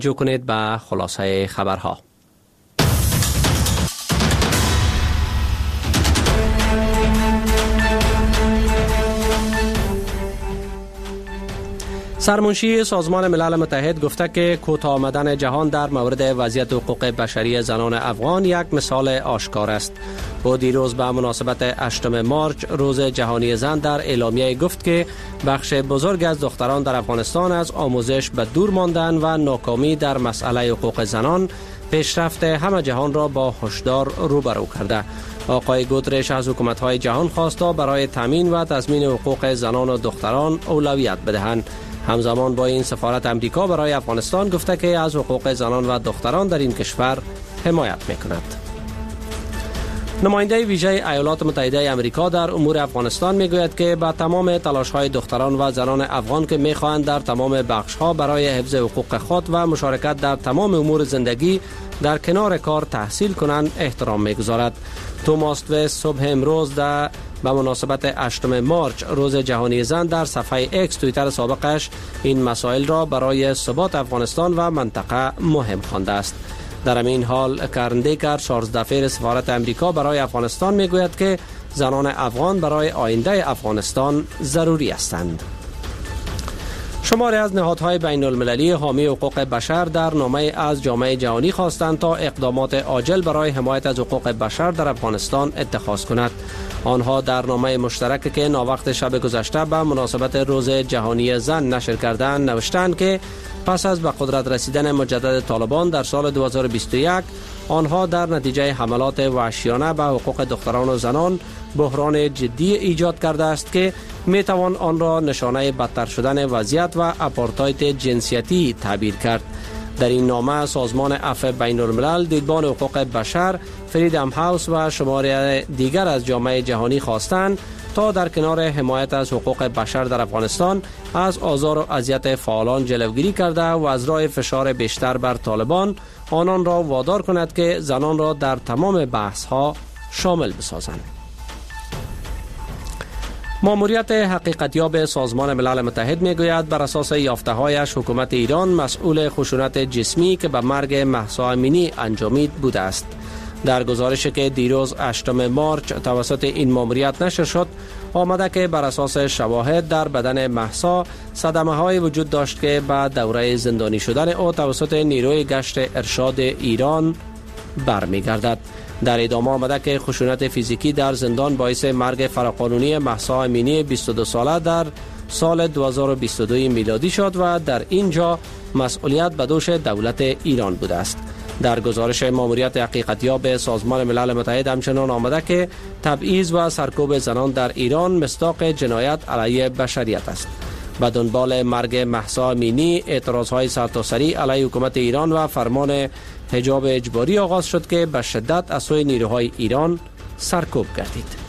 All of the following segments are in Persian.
جو کنید به خلاصه خبرها. سرمنشی سازمان ملل متحد گفته که کوتاه آمدن جهان در مورد وضعیت حقوق بشری زنان افغان یک مثال آشکار است. او دیروز به مناسبت 8 مارچ روز جهانی زن در اعلامیه گفت که بخش بزرگ از دختران در افغانستان از آموزش به دور ماندن و ناکامی در مسئله حقوق زنان پیشرفت همه جهان را با هشدار روبرو کرده. آقای گوترش از حکومت‌های جهان خواست تا برای تامین و تضمین حقوق زنان و دختران اولویت بدهند. همزمان با این سفارت امریکا برای افغانستان گفته که از حقوق زنان و دختران در این کشور حمایت می‌کند. نماینده ویژه ایالات متحده آمریکا در امور افغانستان میگوید که با تمام تلاش‌های دختران و زنان افغان که می‌خواهند در تمام بخش‌ها برای حفظ حقوق خود و مشارکت در تمام امور زندگی در کنار کار تحصیل کنند احترام می‌گذارد. توماس وست صبح امروز به مناسبت 8 مارچ روز جهانی زن در صفحه اکس توییتر سابقش این مسائل را برای ثبات افغانستان و منطقه مهم خوانده است. در همین حال کارن دیکر 14 دفعه سفارت امریکا برای افغانستان میگوید که زنان افغان برای آینده افغانستان ضروری هستند. شماری از نهادهای بین المللی حامی حقوق بشر در نامه از جامعه جهانی خواستند تا اقدامات عاجل برای حمایت از حقوق بشر در افغانستان اتخاذ کند. آنها در نامه مشترک که ناوقت شب گذشته به مناسبت روز جهانی زن نشر کردند نوشتند که پس از به قدرت رسیدن مجدد طالبان در سال 2021 آنها در نتیجه حملات وحشیانه به حقوق دختران و زنان بحران جدی ایجاد کرده است که می توان آن را نشانه بدتر شدن وضعیت و آپارتاید جنسیتی تعبیر کرد. در این نامه سازمان عفو بین الملل، دیدبان حقوق بشر، فریدم هاوس و شماری دیگر از جامعه جهانی خواستند تا در کنار حمایت از حقوق بشر در افغانستان از آزار و اذیت فعالان جلوگیری کرده و از راه فشار بیشتر بر طالبان آنان را وادار کند که زنان را در تمام بحث ها شامل بسازند. ماموریت حقیقتیاب سازمان ملل متحد میگوید بر اساس یافته‌هایش حکومت ایران مسئول خشونت جسمی که به مرگ مهسا امینی انجامید بوده است. در گزارشی که دیروز 8 مارچ توسط این ماموریت نشر شد آمده که بر اساس شواهد در بدن مهسا صدمه‌های وجود داشت که بعد دوره زندانی شدن او توسط نیروی گشت ارشاد ایران برمیگردد. در ادامه آمده که خشونت فیزیکی در زندان باعث مرگ فراقانونی مهسا امینی 22 ساله در سال 2022 میلادی شد و در اینجا مسئولیت به دوش دولت ایران بوده است. در گزارش ماموریت حقیقتیاب سازمان ملل متحد همچنان آمده که تبعیض و سرکوب زنان در ایران مصداق جنایت علیه بشریت است. به دنبال مرگ مهسا امینی اعتراضهای سرتاسری علیه حکومت ایران و فرمان حجاب اجباری آغاز شد که به شدت از سوی نیروهای ایران سرکوب گردید.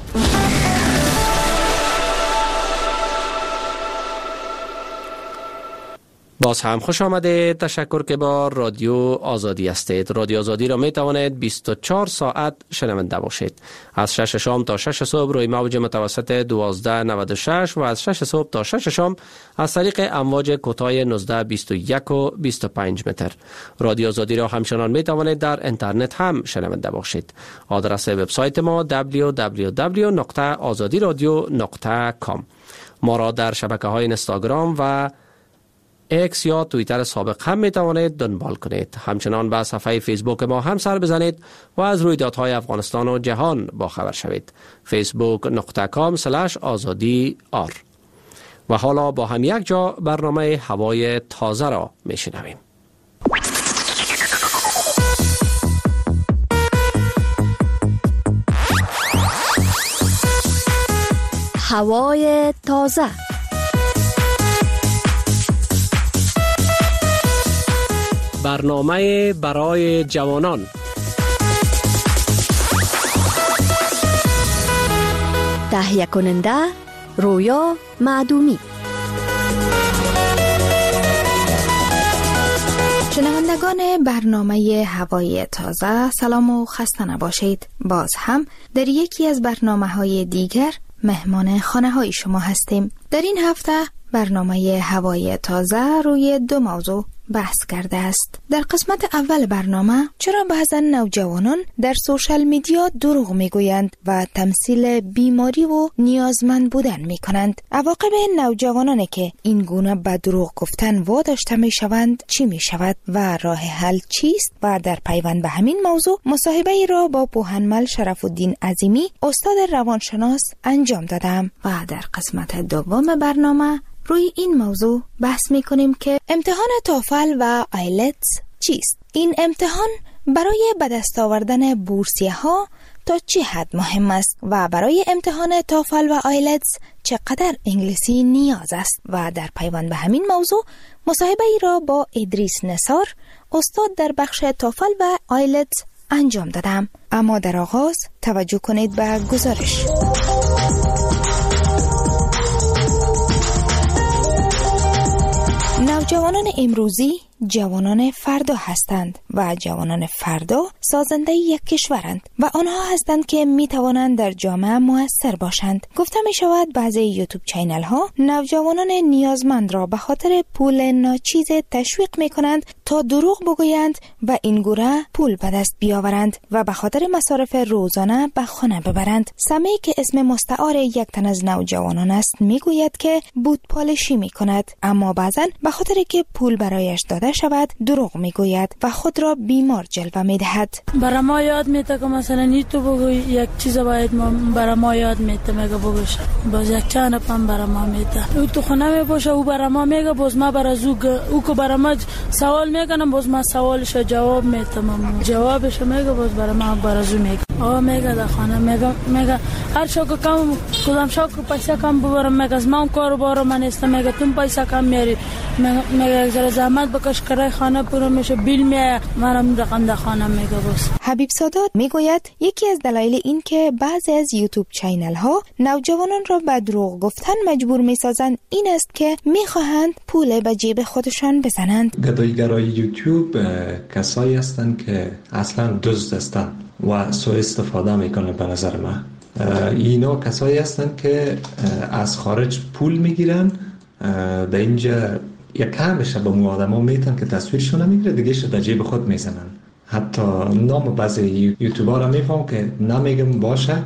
باز هم خوش آمده. تشکر که با رادیو آزادی هستید. رادیو آزادی را می توانید 24 ساعت شنونده باشید. از 6 شام تا 6 صبح روی موج متوسط 1296 و از 6 صبح تا 6 شام از طریق امواج کوتاه 1921 و 25 متر. رادیو آزادی را همچنان می توانید در اینترنت هم شنونده باشید. آدرس وبسایت ما www.azadiradio.com. ما را در شبکه‌های اینستاگرام و ایکس یا توییتر سابق هم می توانید دنبال کنید. همچنان به صفحه فیسبوک ما هم سر بزنید و از رویدادهای افغانستان و جهان باخبر شوید. facebook.com/azadi.r. و حالا با هم یک جا برنامه هوای تازه را می شنویم. هوای تازه. برنامه برای جوانان. تهیه کننده رویا معدومی. شنوندگان برنامه هوای تازه، سلام و خسته نباشید. باز هم در یکی از برنامه‌های دیگر مهمان خانه‌های شما هستیم. در این هفته برنامه هوای تازه روی دو موضوع بحث کرده است. در قسمت اول برنامه چرا بعضا نوجوانان در سوشال میدیا دروغ میگویند و تمثیل بیماری و نیازمند بودن میکنند. عواقب نوجوانانی که این گونه به دروغ گفتن واداشته میشوند چی میشود و راه حل چیست؟ و در پیوند به همین موضوع مصاحبه ای را با پوهنمل شرف الدین عظیمی استاد روانشناس انجام دادم و در قسمت دوم برنامه روی این موضوع بحث میکنیم که امتحان توفل و آیلتس چیست؟ این امتحان برای به دست آوردن بورسیه ها تا چه حد مهم است و برای امتحان توفل و آیلتس چقدر انگلیسی نیاز است؟ و در پیوند به همین موضوع مصاحبه ای را با ادریس نثار استاد در بخش توفل و آیلتس انجام دادم. اما در آغاز توجه کنید به گزارش. نوجوانان امروزی جوانان فردا هستند و جوانان فردا سازنده یک کشورند و آنها هستند که می توانند در جامعه مؤثر باشند. گفته می شود بعضی یوتیوب چینل ها نوجوانان نیازمند را به خاطر پول ناچیز تشویق می کنند تا دروغ بگویند و این گونه پول به دست بیاورند و به خاطر مصارف روزانه به خانه ببرند. سمی که اسم مستعار یک تن از نوجوانان است می گوید که بود پالشی می کند، اما بعضا به خاطر که پول برایش داده شود دروغ میگوید و خود را بیمار جلوه میدهد. برای ما یاد میده که مثلا این تو بگوی یک چیز باید برای ما یاد میده میگه بگوش باز یک چند پم برای ما میده او تو خونه میباشه او برای ما میگه باز ما برای او که برای ما سوال میکنم باز ما سوالش جواب میدم جوابش میگه باز برای ما برای میگه میگه در خانه میگه هر شو کم کدام شو پیسه کم ببرم میگه از ما کارو بارم من است میگه تم پیسه کم میاری میگه زر زحمت بکش کرای خانه پورا میشه بیل میاد منم رقم در خانه میگه بس. حبیب سادات میگوید یکی از دلایل این که بعضی از یوتیوب چینل ها نوجوانان را به دروغ گفتن مجبور میسازند این است که میخواهند پول به جیب خودشان بزنند. گداییگرای یوتیوب کسایی هستند که اصلا دزد هستند و سوء استفاده میکنه. به نظر من اینا کسایی هستند که از خارج پول میگیرن در اینجا یک کمش به مو آدم ها میتن که تصویرشون نمیگیره دیگه شد در جیب خود میزنن. حتی نام بعضی یوتیوبر ها میفهم که نمیگم باشه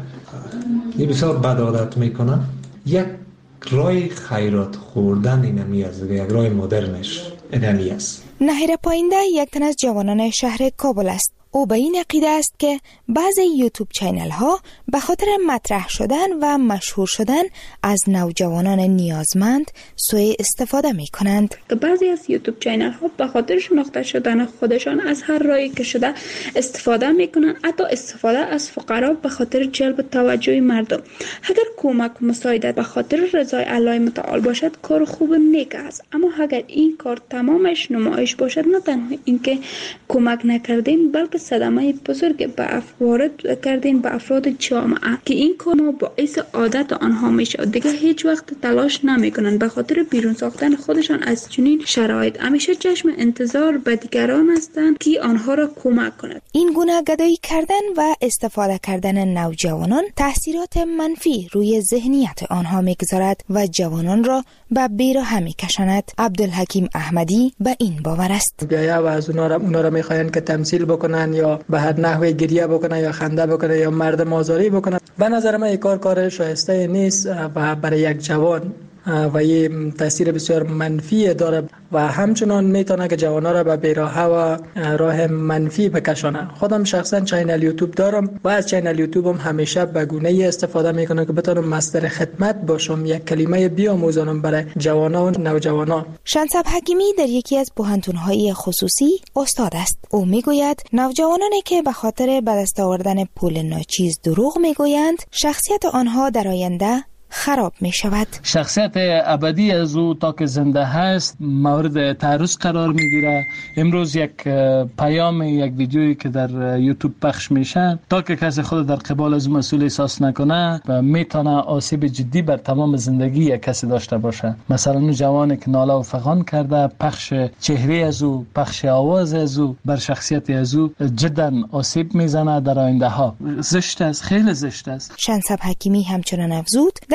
این بسیار بد عادت میکنن. یک رای خیرات خوردن اینمی است، یک رای مدرنش اینمی است. نهیر پاینده یک تن از جوانان شهر کابل است. او به این عقیده است که بعضی یوتیوب چینل ها به خاطر مطرح شدن و مشهور شدن از نوجوانان نیازمند سوء استفاده می کنند. بعضی از یوتیوب چینل ها به خاطر شناخته شدن خودشان از هر راهی که شده استفاده می کنند، حتی استفاده از فقرا به خاطر جلب توجه مردم. اگر کمک و مساعدت به خاطر رضای الله متعال باشد کار خوب نیک است، اما اگر این کار تمامش نمایش باشد نه تنها اینکه کمک نکردیم بلکه صدمه بزرگ وارد کردین به افراد جامعه که این کار باعث عادت آنها میشه. دیگه هیچ وقت تلاش نمیکنن به خاطر بیرون ساختن خودشان از چنین شرایط. همیشه چشم انتظار به دیگران هستند که آنها را کمک کنند. این گونه گدایی کردن و استفاده کردن نوجوانان تاثیرات منفی روی ذهنیت آنها میگذارد و جوانان را به بیراه میکشاند. عبدالحکیم احمدی به این باور است. بیا و از اونا را میخواین که تمثیل بکنن یا به هر نحوی گریه بکنن یا خنده بکنن یا مردم آزاری بکنن. به نظر من این کار شایسته نیست و برای یک جوان و یه تاثیر بسیار منفی داره و همچنان میتونه که جوانا را به بیراهه و راه منفی بکشانه. خودم شخصا چینل یوتیوب دارم و از چینل یوتیوبم همیشه به گونه‌ای استفاده میکنم که بتونم مصدر خدمت باشم، یک کلمه بیاموزانم برای جوانا و نوجوانا. شنصب حکیمی در یکی از پوهنتون‌های خصوصی استاد است. او میگوید نوجوانانی که به خاطر به دست آوردن پول ناچیز دروغ میگویند شخصیت آنها در آینده خراب می شود. شخصیت ابدی از او تا که زنده هست مورد تعرض قرار می گیره. امروز یک پیام، یک ویدیویی که در یوتیوب پخش میشه تا که کسی خود در قبال از مسئول احساس نکنه و میتونه آسیب جدی بر تمام زندگی یک کسی داشته باشه. مثلا اون جوانی که ناله و فغان کرده، پخش چهره از او، پخش آواز از او بر شخصیت از او جدا آسیب میزنه در آینده ها. زشت است، خیلی زشت است. شنصب حکیمی همچنان افزود در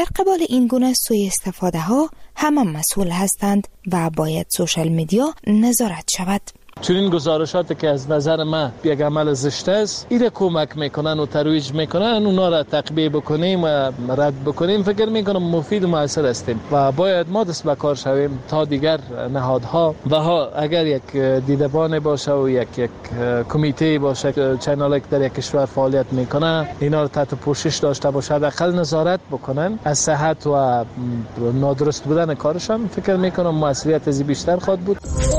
در قبال این گونه سوء استفاده ها همه مسئول هستند و باید سوشال میدیا نظارت شود. چون این گزارشاتی که از نظر من یک عمل زشت است، ایره کمک میکنن و ترویج میکنن، اونا را تقبیه بکنیم و رد بکنیم، فکر میکنم مفید و مؤثر هستیم و باید ما دست به کار شویم تا دیگر نهادها و اگر یک دیدبان باشه و یک کمیته باشه، چنل در یک کشور فعالیت میکنه، اینا رو تحت پوشش داشته باشه، حداقل نظارت بکنن از صحت و نادرست بودن کارشان، فکر میکنم موثریت از بیشتر خواهد بود.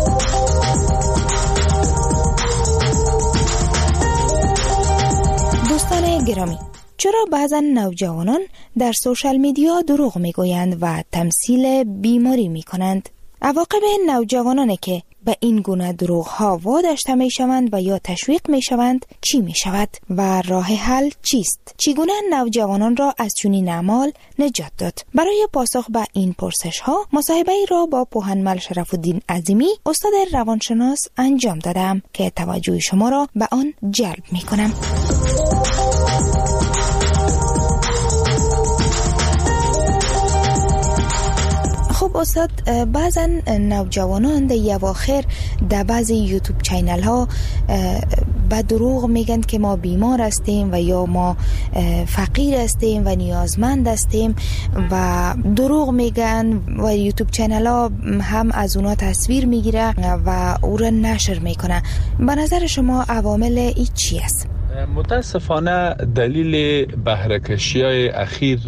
دوستان گرامی، چرا بعضا نوجوانان در سوشال میدیا دروغ میگویند و تمثیل بیماری میکنند؟ عواقب نوجوانانی که به این گونه دروغ ها واداشته می شوند و یا تشویق می شوند چی می شود و راه حل چیست؟ چگونه نوجوانان را از چنین اعمال نجات داد؟ برای پاسخ به این پرسش ها مصاحبه را با پوهنمل شرف‌الدین عظیمی، استاد روانشناس انجام دادم که توجه شما را به آن جلب می کنم. خب استاد، بعضا نوجوانان در اواخر در بعضی یوتیوب چینل ها به دروغ میگن که ما بیمار هستیم و یا ما فقیر هستیم و نیازمند هستیم و دروغ میگن و یوتیوب چینل ها هم از اونا تصویر میگیره و او را نشر میکنه. به نظر شما عوامل ای چی است؟ متاسفانه دلیل بهره‌کشی‌های اخیر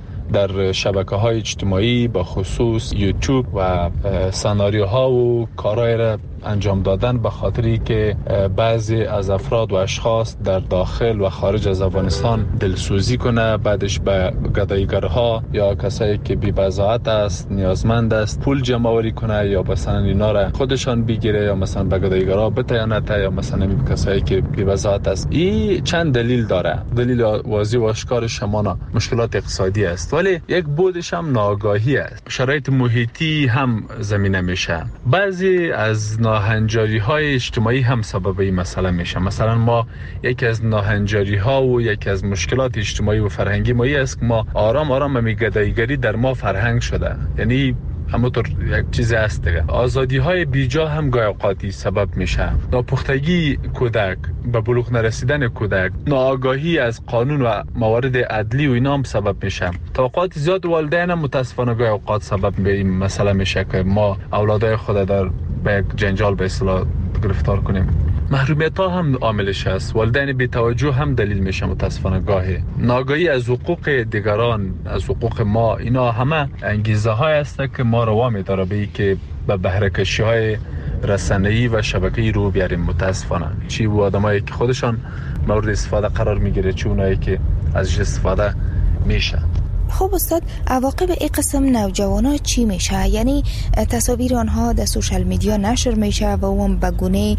در شبکه‌های اجتماعی با خصوص یوتیوب و سناریوها و کارهای را انجام دادن به خاطری که بعضی از افراد و اشخاص در داخل و خارج از افغانستان دلسوزی کنه، بعدش به گداییگرها یا کسایی که بی‌بضاعت است، نیازمند است، پول جمع آوری کنه یا مثلا اینا را خودشان بگیره یا مثلا به گداییگرها بتیانه یا مثلا کسایی که بی‌بضاعت است. این چند دلیل داره. دلیل واضح و آشکار شمانا مشکلات اقتصادی است، ولی یک بودش هم ناآگاهی است. شرایط محیطی هم زمینه میشه. بعضی از ناهنجاری های اجتماعی هم سبب این مسئله میشه. مثلا ما یکی از ناهنجاری ها و یکی از مشکلات اجتماعی و فرهنگی ما است که ما آرام آرام گداییگری در ما فرهنگ شده. یعنی همونطور یک چیز هست دیگه. آزادی های بیجا هم گاهی اوقاتی سبب میشه. ناپختگی کودک، به بلوغ نرسیدن کودک، ناآگاهی از قانون و موارد عدلی و اینا هم سبب میشه. توقعات زیاد والدین هم متاسفانه گاهی اوقات سبب به این مسئله میشه که ما اولادای خود در به یک جنجال به اصطلاح گرفتار کنیم. محرومیت ها هم عاملش است. والدین بی توجه هم دلیل میشه متاسفانه گاهی. ناآگاهی از حقوق دیگران، از حقوق ما، اینا همه انگیزه های است که ما رو وامی داره به که به بهره‌کشی های رسانه‌ای و شبکه‌ای رو بیاریم. متاسفانه چی و آدمایی که خودشان مورد استفاده قرار میگیره، چی اونایی که ازش استفاده میشه. خب استاد، عواقب این قسم نوجوانا چی میشه؟ یعنی تصاویر آنها در سوشال میدیا نشر میشه و اون به گونه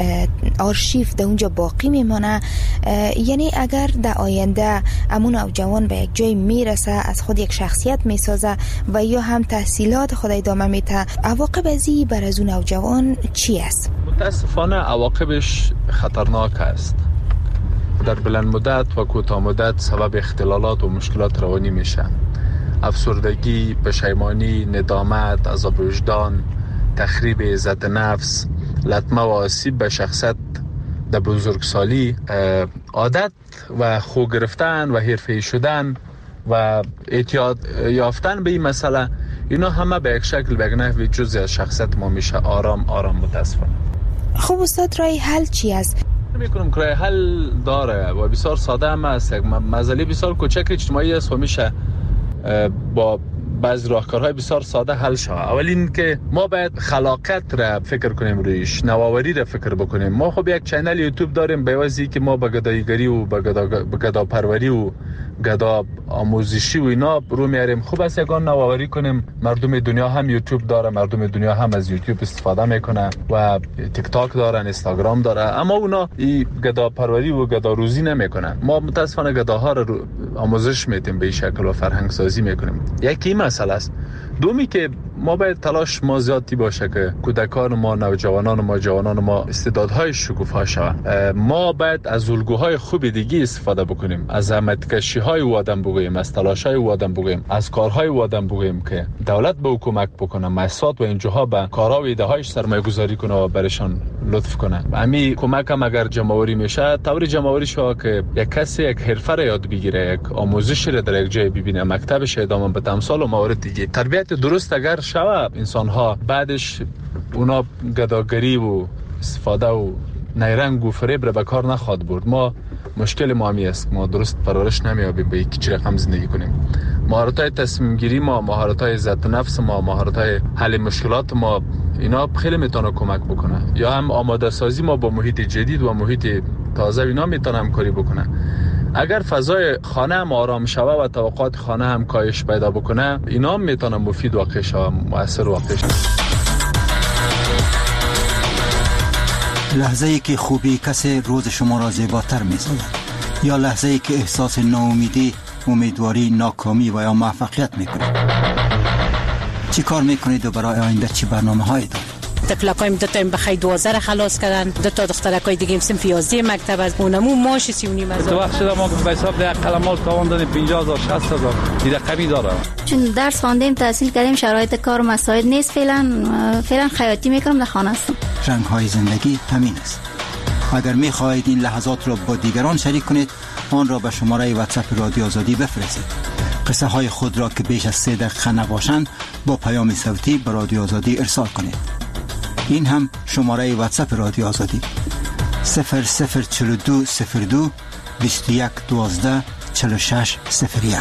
آرشیو در اونجا باقی میمانه. یعنی اگر در آینده امون نوجوان به یک جای میرسه، از خود یک شخصیت میسازه و یا هم تحصیلات خود ادامه میده، عواقب ازی بر از اون نوجوان چی است؟ متاسفانه عواقبش خطرناک است. در بلند مدت و کوتاه مدت سبب اختلالات و مشکلات روانی میشه. افسردگی، پشیمانی، ندامت، عذاب وجدان، تخریب عزت نفس، لطمه و آسیب به شخصیت در بزرگسالی، عادت و خو گرفتن و حرفه‌ای شدن و اعتیاد یافتن به این مسئله، اینا همه به یک شکل به یک نحوی جزئی از شخصیت ما میشه. آرام آرام متاسفانه. خب استاد، رای حل چی است؟ میکنم که رای حل داره و بسیار ساده هم است. یک مسئله بسیار کوچک اجتماعی است و میشه با بعضی راهکارهای بسیار ساده حل شود. اول این که ما باید خلاقیت را فکر کنیم، رویش نوآوری را فکر بکنیم. ما خب یک چینل یوتیوب داریم، به واسطه که ما به گداییگری و به گدا پروری و گدا آموزشی و اینا رو میاریم. خوب است یگان نوآوری کنیم. مردم دنیا هم یوتیوب داره، مردم دنیا هم از یوتیوب استفاده میکنه و تیک تاک دارن، اینستاگرام داره، اما اونا این گدا پروری و گدا روزی نمیکنن. ما متاسفانه گداها رو آموزش میدیم، به این شکل و فرهنگ سازی میکنیم. یکی مسئله است. دومی که ما باید تلاش ما زیادی باشه که کودکان ما، نوجوانان ما، جوانان ما استعدادهای شکوفا شوند. ما باید از الگوهای خوب دیگه استفاده بکنیم، از زحمتکشی‌های او آدم بگوییم، از تلاش‌های او آدم بگوییم، از کارهای او آدم بگوییم که دولت به کمک بکنه، مؤسسات و اینجاها به کارها و ایده‌هایش سرمایه‌گذاری کنه و برشان لطف کنه. همین کمک هم اگر جمع‌آوری میشه، طور جمع‌آوری شو که یک کسی یک حرفه را یاد بگیره، یک آموزش را در یک جای ببینه، مکتبش ادامه بده، امثال و موارد دیگه. تربیت درست اگر شوه، انسان‌ها بعدش اونا گداگری و استفاده و نیرنگ و فریب را به کار نخواد برد. ما مشکل ما همی است، ما درست پرورش نمیابیم به یک رقم زندگی کنیم. مهارت‌های تصمیم گیری ما، مهارت‌های عزت نفس ما، مهارت‌های حل مشکلات ما، اینا خیلی میتونه کمک بکنه. یا هم آماده سازی ما با محیط جدید و محیط تازه، اینا میتونه همکاری بکنه. اگر فضای خانه هم آرام شوه و توقعات خانه هم کاهش پیدا بکنه، اینا هم میتونه مفید واقع شوه، مؤثر واقع شوه. لحظه‌ای که خوبی کسی روز شما را زیباتر می‌سازد، یا لحظه‌ای که احساس ناامیدی، امیدواری، ناکامی و یا موفقیت می‌کنید. چی کار می‌کنید و برای آینده چی برنامه‌هایی دارید؟ تکلاکایم دو تا بخای 12 خلاص کردن، دو تا دخترکای دیگه صنف 11 مکتب از اونمو ماش 39 هزار. تو وقت شده ما به حساب ده قلمال تاوان دادیم 50000 60000 دیگه کمی داره. چون درس خواندیم، تحصیل کردیم، شرایط کار مساعد نیست، فعلا خیاطی میکنم، در خانه هستم. رنگ‌های زندگی همین است. اگر می‌خواهید این لحظات را با دیگران شریک کنید، آن را به شماره واتساپ رادیو آزادی بفرستید. قصه های خود را که بیش از 3 دقیقه نباشند با پیام صوتی به رادیو آزادی ارسال کنید. این هم شماره واتساپ رادیو آزادی 004202 2112 4601.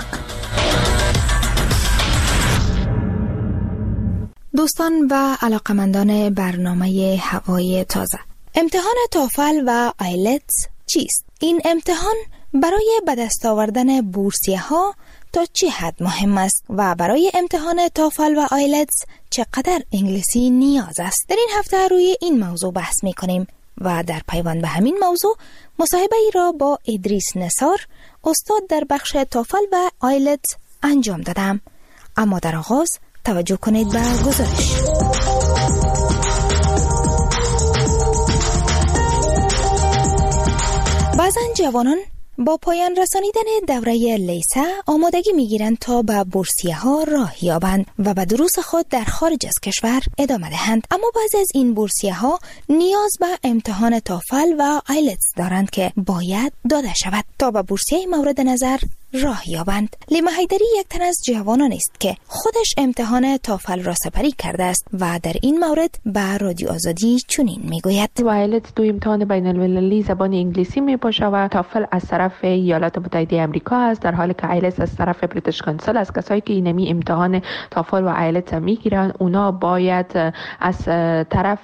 دوستان و علاقمندان برنامه هوای تازه، امتحان توفل و آیلتس چیست؟ این امتحان برای به دست آوردن بورسیه ها تا چه حد مهم است و برای امتحان توفل و آیلتس چقدر انگلیسی نیاز است؟ در این هفته روی این موضوع بحث می کنیم و در پیوند به همین موضوع مصاحبه ای را با ادریس نثار، استاد در بخش توفل و آیلتس انجام دادم. اما در آغاز توجه کنید به گزارش. بعضن جوانان با پایان رسانیدن دوره لیسه آمادگی میگیرند تا به بورسیه ها راه یابند و به دروس خود در خارج از کشور ادامه دهند. اما بعضی از این بورسیه ها نیاز به امتحان توفل و آیلتس دارند که باید داده شود تا به بورسیه مورد نظر راه یابند. لیما حیدری یک تن از جوانان است که خودش امتحان توفل را سپری کرده است و در این مورد به رادیو آزادی چنین میگوید: آیلتس دو امتحان بین المللی زبان انگلیسی می باشه و توفل از طرف ایالات متحده آمریکا است، در حالی که آیلتس از طرف بریتیش کانسل است. کسایی که اینمی امتحان توفل و آیلتس میگیرن اونا باید از طرف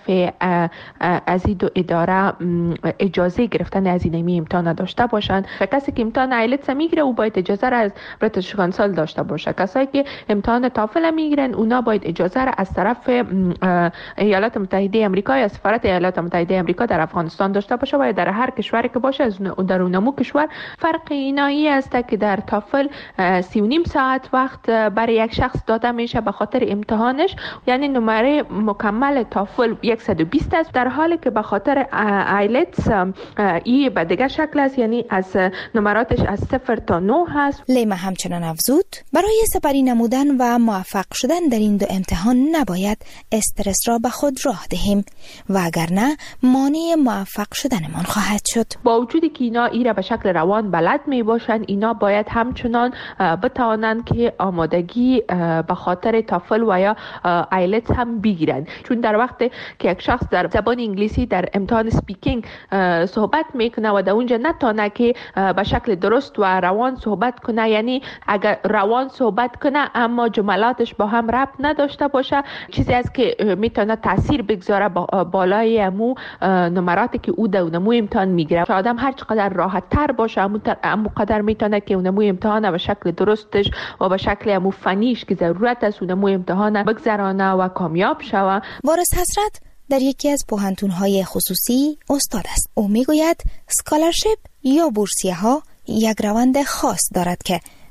از این دو اداره اجازه گرفتن از اینمی امتحان داشته باشند و کسی که امتحان آیلتس میگیره او باید اجازه را از بریتیش کانسل داشته باشه. کسایی که امتحان توفل میگیرن اونا باید اجازه را از طرف ایالات متحده آمریکا یا سفارت ایالات متحده آمریکا در افغانستان داشته باشه و در هر کشوری که باشه. در اونمو کشور فرق اینایی است که در توفل 3.5 ساعت وقت برای یک شخص داده میشه به خاطر امتحانش، یعنی نمره مکمل توفل 120 است، در حالی که به خاطر آیلتس این به دیگه شکل است، یعنی از نمراتش از 0 تا 9 هست. لیما همچنان افزود برای سپری نمودن و موفق شدن در این دو امتحان نباید استرس را به خود راه دهیم و اگر نه مانع موفق شدنمان خواهد شد. با وجودی که اینا ایره به شکل روان بلد می باشند، اینا باید همچنان بتوانند که آمادگی به خاطر توفل و یا آیلتس هم بگیرند، چون در وقت که یک شخص در زبان انگلیسی در امتحان سپیکینگ صحبت میکنه و در اونجا نتونه که به شکل درست و روان صحبت کنه، یعنی اگر روان صحبت کنه اما جملاتش با هم ربط نداشته باشه، چیزی است که میتونه تاثیر بگذاره بالای امو نمراتی که او در اونمو امتحان میگیره. آدم هر چقدر راحت تر باشه امو قدر میتونه که اونمو امتحان به شکل درستش و به شکل امو فنیش که ضرورت است اونمو امتحان بگذرانه و کامیاب شوه. وارث حسرت در یکی از پوهنتون‌های خصوصی استاد است. او میگوید اسکالرشیپ یا بورسیه ها یک روند خاص دارد که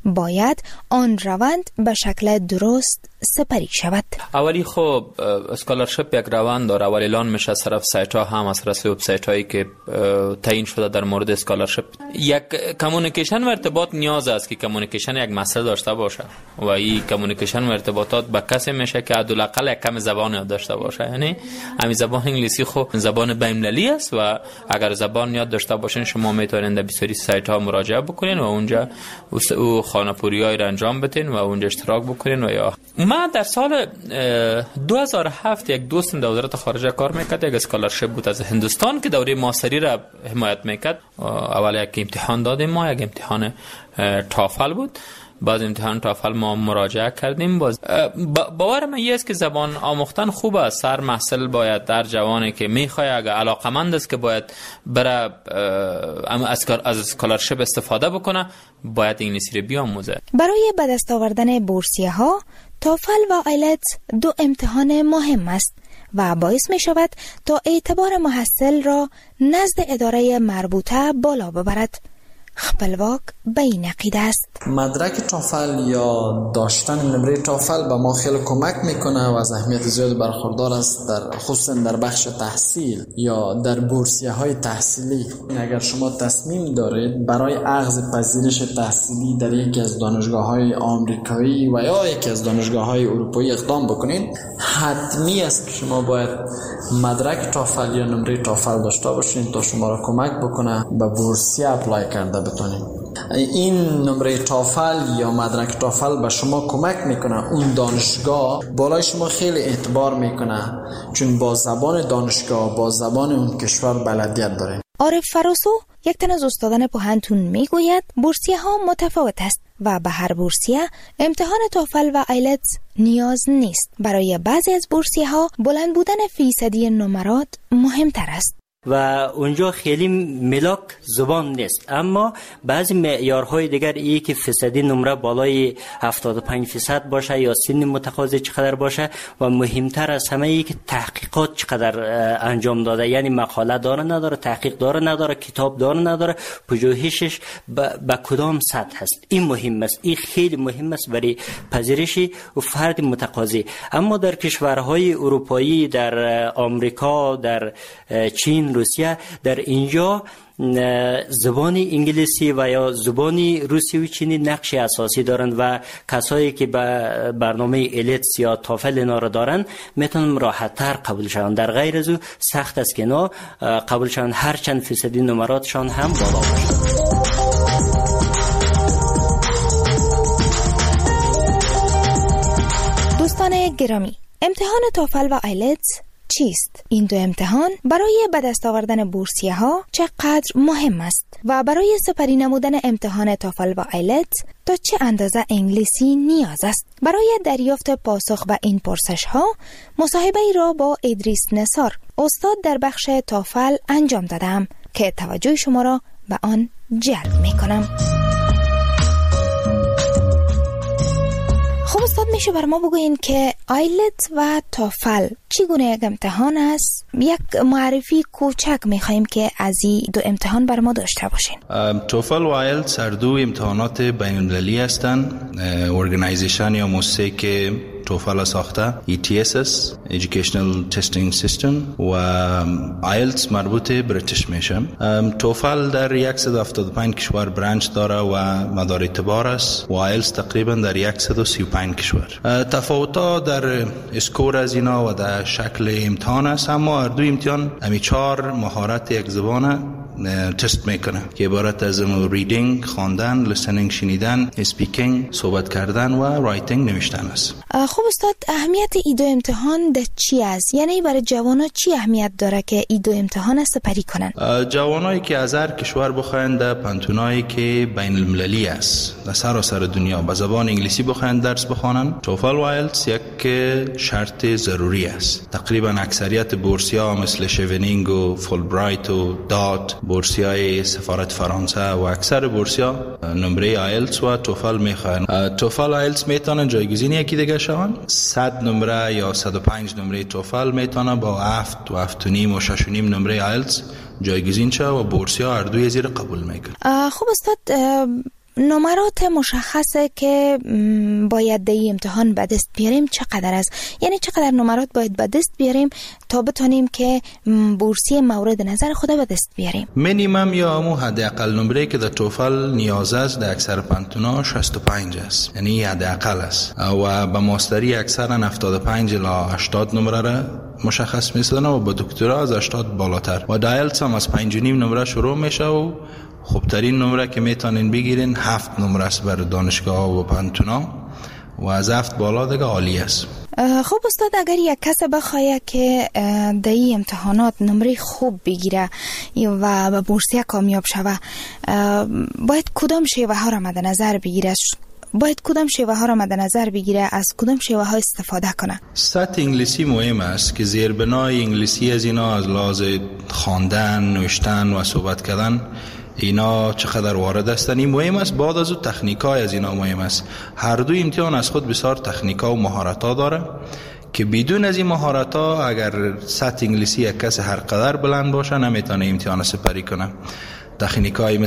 باید آن روند به شکل درست سپری شود. اولی خب اسکالرشپ یک روند داره. اولی اعلان میشه از طرف سایت ها هم از طرف وبسایت هایی که تعیین شده در مورد اسکالرشپ. یک کمیونیکیشن و ارتباط نیاز است که کمیونیکیشن یک مسئله داشته باشه و این کمیونیکیشن و ارتباطات با کسی میشه که حداقل یک کم زبان یاد داشته باشه. یعنی همین زبان انگلیسی خب زبان بین‌المللی است و اگر زبان یاد داشته باشین شما میتونید در بسیاری سایت ها مراجعه بکنین و اونجا او خانه‌پوریایی را انجام بدین و اونجا اشتراک بکنین. و یا من در سال 2007 یک دوستم در وزارت خارجه کار میکرد، یک اسکالرشپ بود از هندوستان که دوره ماستری را حمایت میکرد. اول یک امتحان دادیم ما، یک امتحان تافل بود. بعد امتحان تافل ما مراجعه کردیم. باور من این است که زبان آموختن خوب است. هر محصل باید در جوانی که میخواد اگر علاقمند است که باید بره از اسکالرشپ استفاده بکنه باید انگلیسی رو بیاموزه. برای به دست آوردن بورسیه ها تافل و آیلتس دو امتحان مهم است و باعث می شود تا اعتبار محصل را نزد اداره مربوطه بالا ببرد. خپلواک به این عقیده است. مدرک تافل یا داشتن نمره تافل به ما خیلی کمک میکنه و از اهمیت زیاد برخوردار است، خصوصا در بخش تحصیل یا در بورسیه های تحصیلی. اگر شما تصمیم دارید برای اخذ پذیرش تحصیلی در یکی از دانشگاه های آمریکایی و یا یکی از دانشگاه های اروپایی اقدام بکنید، حتمی است که شما باید مدرک تافل یا نمره تافل داشته باشید تا شما را کمک بکنه به بورسیه اپلای کرده بتونید. این نمره تافل یا مدرک تافل به شما کمک میکنه، اون دانشگاه بالای شما خیلی اعتبار میکنه چون با زبان دانشگاه با زبان اون کشور بلدیت داره. عارف فراسو یک تن از استادان پوهنتون میگوید بورسیه ها متفاوت است و به هر بورسیه امتحان تافل و آیلتس نیاز نیست. برای بعضی از بورسیه ها بلند بودن فیصدی نمرات مهمتر است و اونجا خیلی ملاک زبان نیست، اما بعضی معیارهای دیگر ای که فیصدی نمره بالای 75% باشه یا سن متقاضی چقدر باشه و مهمتر از همه ای که تحقیقات چقدر انجام داده، یعنی مقاله داره نداره، تحقیق داره نداره، کتاب داره نداره، پژوهشش به کدام سطح هست. این مهم است، این خیلی مهم است برای پذیرش و فرد متقاضی. اما در کشورهای اروپایی، در آمریکا، در چین، روسیه، در اینجا زبان انگلیسی و یا زبان روسی و چینی نقش اساسی دارند و کسایی که به برنامه ایلتس یا تافل اینا را دارند میتونن راحت تر قبول شوند. در غیر از او سخت است که اینا قبول شوند، هر چند فیصدی نمراتشان هم بالا باشه. دوستان گرامی، امتحان تافل و آیلتس چیست؟ این دو امتحان برای به دست آوردن بورسیه ها چقدر مهم است و برای سپری نمودن امتحان تافل و آیلتس تا چه اندازه انگلیسی نیاز است؟ برای دریافت پاسخ به این پرسش ها مصاحبه ای را با ادریس نثار، استاد در بخش تافل انجام دادم که توجه شما را به آن جلب می کنم. خب استاد، میشه بر ما بگوین که آیلتس و تافل چگونه یک امتحان است؟ یک معرفی کوچک میخوایم که از این دو امتحان بر ما داشته باشین. توفل و آیلتس هر دو امتحانات بین‌المللی هستند. ارگانایزیشن یا مؤسسه که توفل ساخته ETSS Educational Testing System و آیلتس مربوط بریتیش میشه. توفل در 175 کشور برانچ داره و مدار اعتبار است و آیلتس تقریبا در 135 کشور. تفاوت‌ها در اسکور از اینا و در شکل امتحان است، اما هر دو امتحان همی 4 مهارت یک زبان تست میکنه که عبارت از ریدینگ، خواندن، لیسنینگ شنیدن، اسپیکینگ صحبت کردن و رایتینگ نوشتن است. خب استاد، اهمیت این دو امتحان ده چی است؟ یعنی برای جوانا چی اهمیت داره که این دو امتحان سپری کنن؟ جوانایی که از هر کشور بخواین در پانتونایی که بین المللی است در سراسر دنیا به زبان انگلیسی بخواین درس بخوانن، توفل و آیلتس یک شرط ضروری است. تقریبا اکثریت بورسیا مثل شیونینگ و فولبرایت و دات، بورسیای سفارت فرانسه و اکثر بورسیا نمره آیلتس و توفل میخواین. توفل آیلتس میتونن جایگزین یکی دیگه شون. 100 نمره یا 105 نمره توفل میتونه با 7 و 7.5 و 6.5 نمره آیلتس جایگزین شه و بورسیا هر دوی زیر قبول میکنه. خب استاد، نمرات مشخصه که باید در این امتحان به دست بیاریم چقدر است؟ یعنی چقدر نمرات باید به دست بیاریم تا بتونیم که بورسیه مورد نظر خود به دست بیاریم؟ مینیمم یا همون حداقل نمره که در توفل نیاز است در اکثر پانتونا 65 است، یعنی حداقل است، و به ماستری اکثرا 75 الی 80 نمره را مشخص می‌سازن و با دکترا از 80 بالاتر، و دایلتس هم از 5.5 نمره شروع میشه و خوبترین نمره که میتونین بگیرین 7 نمره است برای دانشگاه و پانتونا، و از 7 بالا دیگه عالی است. خب استاد، اگر یک کس بخواه که در این امتحانات نمره خوب بگیره و به بورسیه کامیاب شوه، باید کدام شیوه ها را مد نظر بگیره؟ از کدام شیوه ها استفاده کنه؟ سطح انگلیسی مهم است که زیربنای انگلیسی از اینا از لحاظ خواندن، نوشتن و صحبت کردن اینا چقدر وارد هستن این مهم است. بعد از اون تکنیکای از اینا مهم است. هر دو امتحان از خود بسیار تکنیکا و مهارت‌ها داره که بدون از این مهارت‌ها اگر سطح انگلیسی یک کس هر قدر بلند باشه نمیتونه امتحان سپری کنه. تکنیکای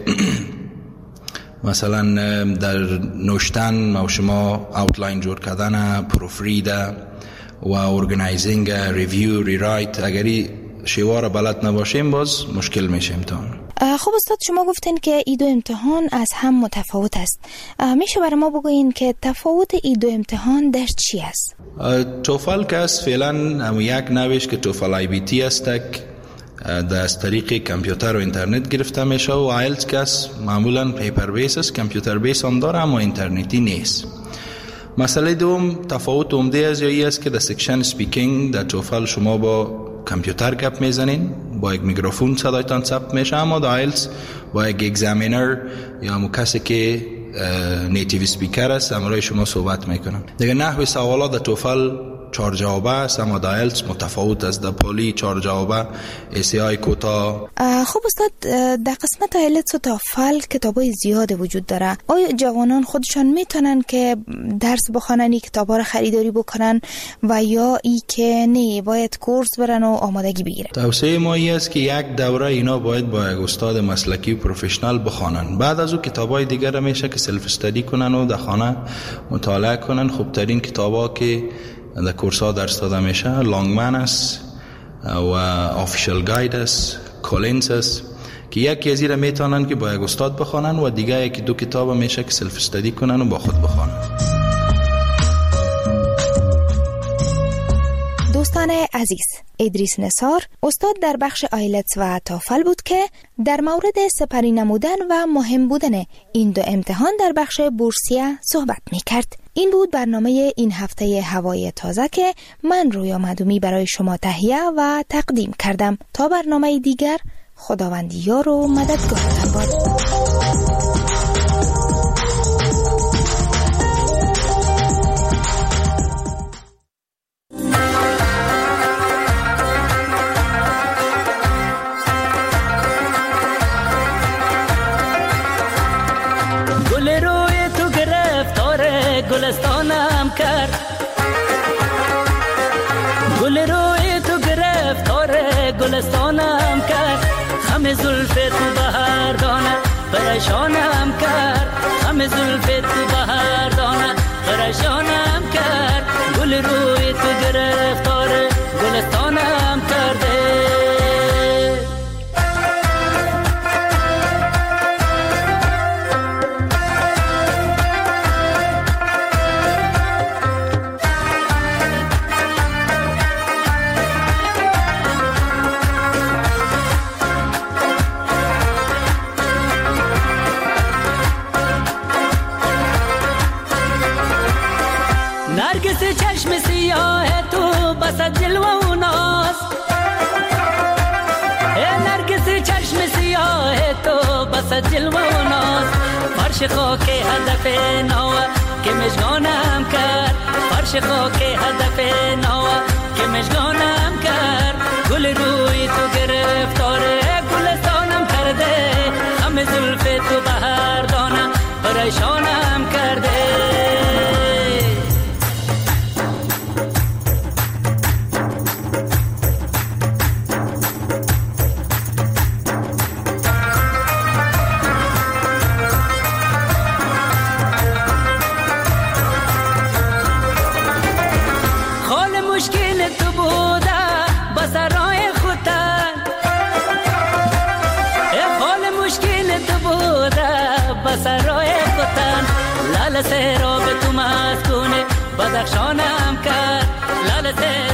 مثلا در نوشتن و شما اوتلاین جور کردن، پروفرید و ارگنایزینگ، ریویو، ریرایت، اگری شیوه بلد نباشیم باز مشکل میشه امتحان. خب استاد، شما گفتین که این دو امتحان از هم متفاوت است. میشه برای ما بگوین که تفاوت این دو امتحان در چی است؟ توفل که است فعلا هم یک نوش که توفل آی بی تی است از طریق کامپیوتر و اینترنت گرفته میشه، و آیلتس که است معمولا پیپر بیس است، کامپیوتر بیس هم داره اما اینترنتی نیست. مسئله دوم تفاوت عمده از یایی است که در سکشن سپیکینگ در توفل شما با کامپیوتر گپ میزنین، با یک میکروفون صدایتان ثبت میشه، اما در آیلتس با یک اگزامینر یا همون کسی که نیتیو سپیکر است همراه شما صحبت میکنن. دیگه نحوی سوالات در توفل 4 جوابه است، اما در آیلتس متفاوت است. در پولی 4 جوابه، ایسی آی کوتا. خب استاد، در قسمت آیلتس و توفل کتابای زیاد وجود داره. آیا جوانان خودشان میتونن که درس بخونن، این کتابا رو خریداری بکنن، و یا ای که نه باید کورس برن و آمادگی بگیرن؟ توصیه ما این است که یک دوره اینا باید با یک استاد مسلکی و پروفشنال بخونن. بعد از اون کتابای دیگر میشه که سلف استادی کنن و در خانه مطالعه کنن. خوبترین کتابا که در کورس ها درس داده میشه لانگمن است و آفیشال گاید است، کولینز است، که یکی از اینا میتونن که با یک استاد بخونن و دیگه یکی دو کتاب میشه که سلف استادی کنن و با خود بخونن. دوستان عزیز، ادریس نثار استاد در بخش آیلتس و توفل بود که در مورد سپری نمودن و مهم بودن این دو امتحان در بخش بورسیه صحبت میکرد. این بود برنامه این هفته هوای تازه که من رویا معدومی برای شما تهیه و تقدیم کردم. تا برنامه دیگر، خداوند یار و مددگارتان باد. گلستانم کرد، گل روی تو گرفتار گلستانم کرد، خم زلف تو بهر دانه پریشانم کرد، خم زلف تو بهر دانه پریشانم کرد، گل روی تو گرفتار گلستانم کرده. نرگس چشم سیاه تو بس جلوه و ناز، نرگس چشم سیاه تو بس جلوه و ناز، فرش خاک هدف نوه که مشگانم کرد، فرش خاک هدف نوه که مشگانم کرد، گل روی تو گرفتاره گلستانم کرده، خم زلف تو بهر دانه پریشانم کرده. نفس را به تو مسکونه بدخشانم کرد لال